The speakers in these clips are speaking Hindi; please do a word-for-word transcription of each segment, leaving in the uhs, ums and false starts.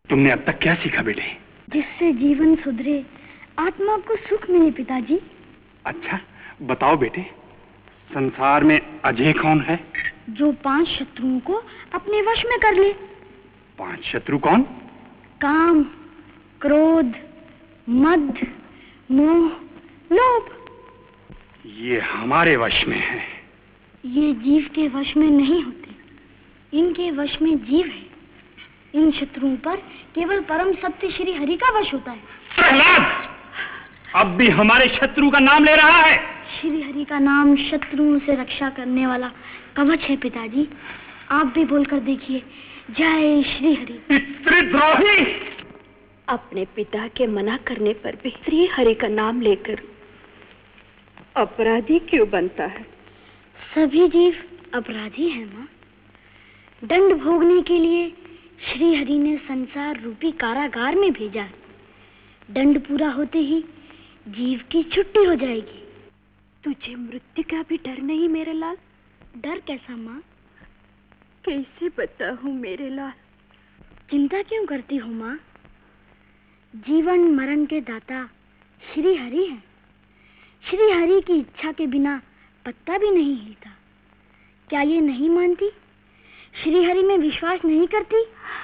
तुमने अब तक क्या सीखा बेटे? जिससे जीवन सुधरे, आत्मा को सुख मिले पिताजी। अच्छा बताओ बेटे, संसार में अजय कौन है? जो पांच शत्रुओं को अपने वश में कर ले। पांच शत्रु कौन? काम, क्रोध, मद, मोह, लोभ। ये हमारे वश में है। ये जीव के वश में नहीं होते, इनके वश में जीव है। इन शत्रुओं पर केवल परम सत्य श्री हरि का वश होता है। प्रहलाद, अब भी हमारे शत्रु का नाम ले रहा है। श्री हरि का नाम शत्रुओं से रक्षा करने वाला कवच है पिताजी। आप भी बोलकर देखिए, जय श्री हरि। पितृद्रोही! अपने पिता के मना करने पर भी श्री हरि का नाम लेकर अपराधी क्यों बनता है? सभी जीव अपराधी हैं माँ। दंड भोगने के लिए श्री हरि ने संसार रूपी कारागार में भेजा। दंड पूरा होते ही जीव की छुट्टी हो जाएगी। तुझे मृत्यु का भी डर नहीं मेरे लाल? डर कैसा माँ? कैसे बताऊं मेरे लाल? चिंता क्यों करती हो माँ? जीवन मरण के दाता श्री हरि हैं। श्री हरि की इच्छा के बिना पत्ता भी नहीं हिलता। क्या ये नहीं मानती? श्री हरि में विश्वास नहीं करती?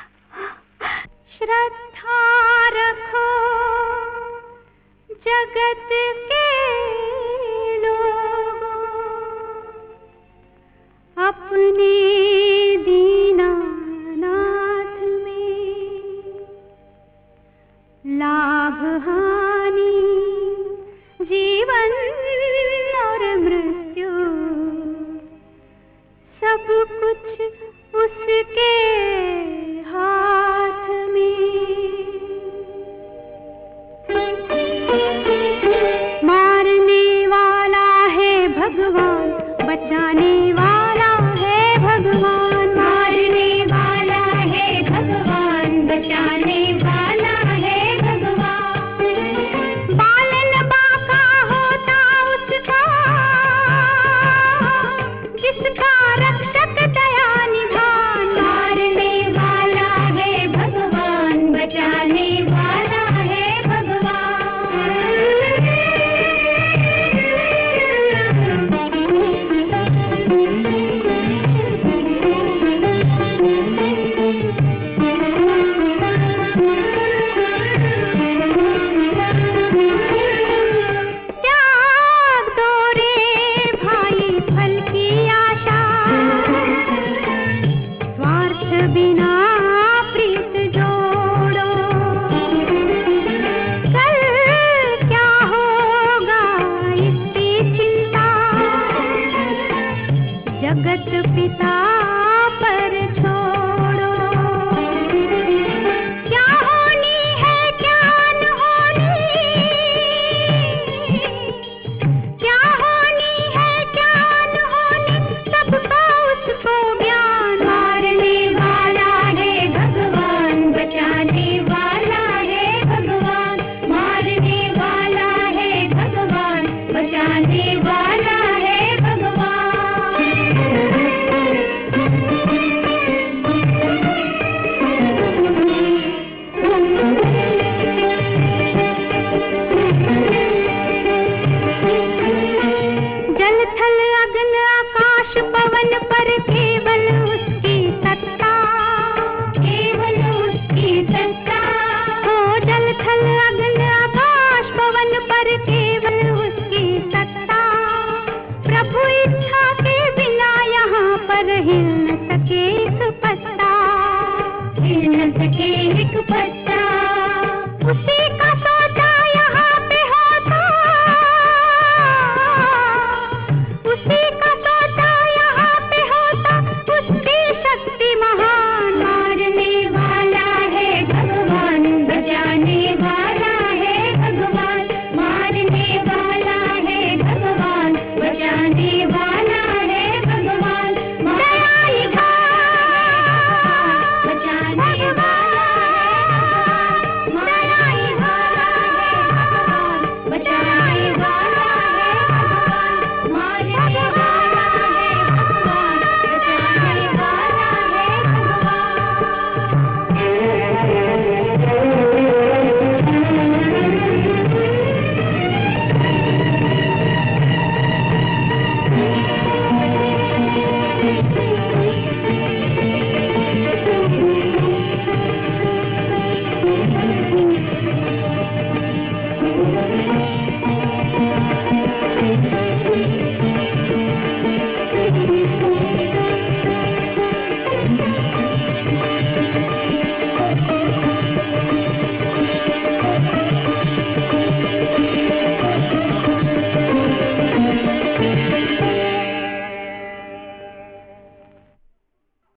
श्रद्धा रखो जगत के लोगों, अपने दीनानाथ में लाभ हानि, जीवन और मृत्यु सब कुछ उसके हाथ में। मारने वाला है भगवान, बचाने वाला है भगवान। मारने वाला है भगवान, बचाने वाला है भगवान। बालन बाका होता उसका, जिसका रक्षक दया निधान। मारने वाला है भगवान, बचाने वाला है भगवान। त्याग दो रे भाई फल की आशा, स्वार्थ बिना प्रीत जोड़ो। कल क्या होगा इसकी चिंता, जगत पिता पर छोड़ो। क्या होनी है क्या अनहोनी, क्या होनी है क्या अनहोनी, सबका उसको ज्ञान। मारने वाला है भगवान, बचाने वाला है भगवान। मारने वाला है भगवान, बचाने वाला है भगवान। जल थल अगन आकाश पवन पर केवल उसकी सत्ता, केवल उसकी सत्ता। हो जल थल अगन आकाश पवन पर केवल उसकी सत्ता। प्रभु इच्छा के बिना यहाँ पर हिल न सके एक पत्ता, हिल न सके एक पत्ता। उसी